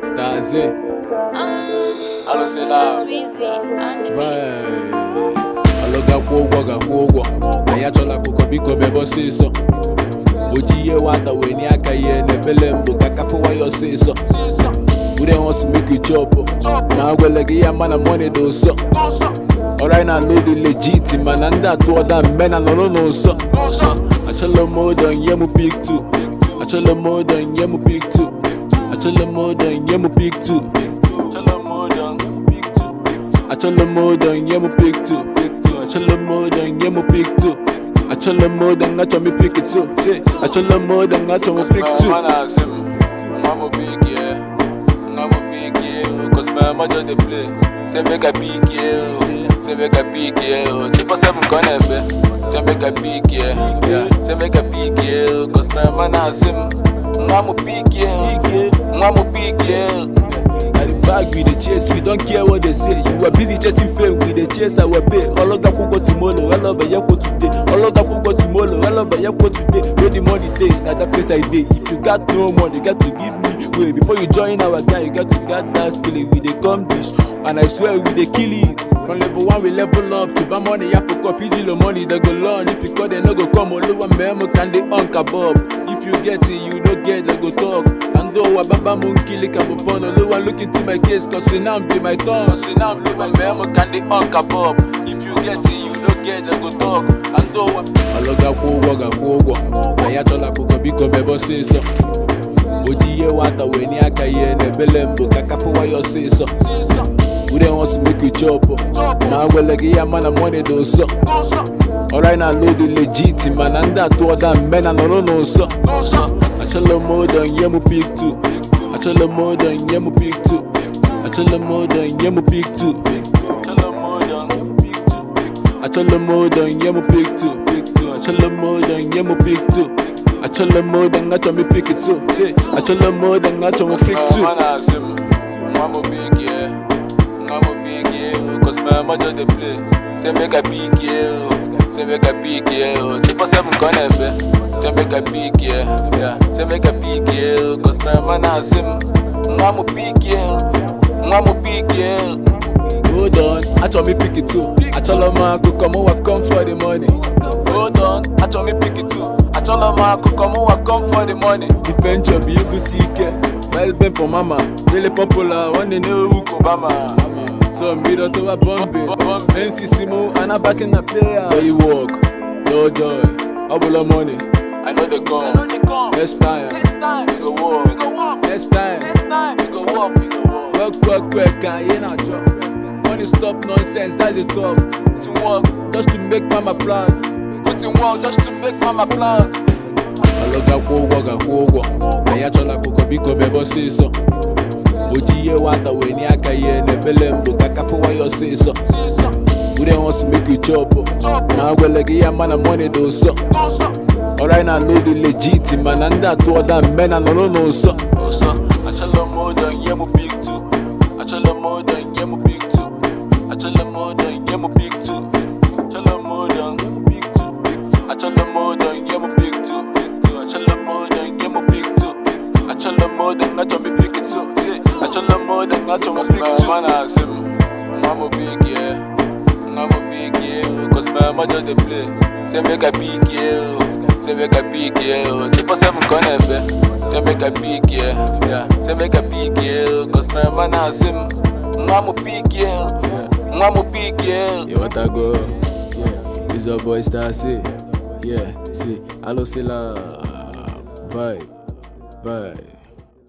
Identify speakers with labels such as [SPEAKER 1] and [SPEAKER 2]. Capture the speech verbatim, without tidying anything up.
[SPEAKER 1] Stars it. Alo say now. Bye. Alo ga kwogwo ga kwogwo. Aya chola kuko biko bebo siso. Ojiye wata weni aka ye nebele mbo kakafu wa yo siso. We don't want to make you chop. Now we like yeah man money do so. Alright now know the legit man and that to other men and no no so. I tell them more than yemu pick two. I tell them more than yemu pick two. I tell them more than yemu pick two. Tell them more than pick two. I tell them more than yemu pick two. I tell them more than yemu pick two. I tell them more than I tell me pick it too. I tell them more than I tell me pick two. I'm a big yeah. I'm a big yeah. Cause my mother they play. Say make a big yeah. Say make a big yeah. Two for seven gonna be. Say make a big yeah. Say make a big yeah. Cause my man has him. I'm a big yeah. I'm a big yeah. At the bag with the chase, we don't care what they say. You are busy chasing fame with the chase. I will pay. All of that could go tomorrow. All of that go today. All of that could go tomorrow. All of that go today. Where the money day, not that place I day. If you got no money, you got to give me way. Before you join our guy, you got to get that spilling with the come dish. And I swear we they kill it. From level one we level up to buy money. I for copy the money they go learn. If you call they no go come. All over memo can they on kebab. If you get it, you don't get they go talk. And though I baba moon kill it, I'm upon all over look into my case. Cause now I'm my tongue. Cause now I'm my memo can they on kebab. If you get it, you don't get they go talk. And though I loga kwo ga kwo. I chola kuko biko bebo say so. Ojiye wata weni aka ye nebele mbo kakafu wa yo say so. We don't want to make you chop. Now we like yeah man money do so. Alright now know the legit man and that to other men and no no so. I tell them more than yemu pick two. I tell them more than yemu pick two. I tell them more than yemu pick two. I tell them more than yemu pick two. I tell them more than yemu pick two. I tell them more than I tell me pick it too. I tell them more than I tell me pick two. I'm a big yeah. I'm a big yeah. Cause my mother they play. Say make a big yeah. Say make a big yeah. Two for seven gonna be. Say make a big yeah. Yeah. Say make a big yeah. Cause my man has him. I'm a big yeah. I'm a big yeah. Hold on, I told me pick it too. I told them I could come over, come for the money. Hold on, I told me pick it too. I told them I could come over, come for the money. Defend your be boutique. Well been for mama. Really popular, one they know who Obama. So me don't do a Bombay. N C C move and I'm back in the player. Where you walk, no joy, I will have money. I know they come. Next time, we go walk. Next time, we go walk. Work, work, work, and you not job. Money stop nonsense, that's the top. To work, just to make mama plan. Put in work, just to make mama plan. Aloga kwogwo ga kwogwo. Aya chola kuko biko bebo siso. Ojiye wata weni aka ye nebele mbo kakafu wa yo siso. We don't want to make you chop. Now we like yeah man money do so. Alright now know the legit man and that to other men and no no so. I tell them more than yemu pick two. I tell them more than yemu pick two. I tell them more than yemu pick two. Tell them more than pick two. I tell them more than yemu pick two. I tell them more than yemu pick two. I tell them more than I tell me pick it too. I tell them more than I tell me pick two. Man has him. I'm a big yeah. I'm a big yeah. Cause my mother they play. Say make a big yeah. Say make a big yeah. Two for seven gonna be. Say make a big yeah. Yeah. Say make a big yeah. Cause my man has him. I'm a big yeah. I'm a big yeah. Yeah, what I go? Yeah. It's a boy star say. Yeah. See. Hello, Silla. Bye. Bye.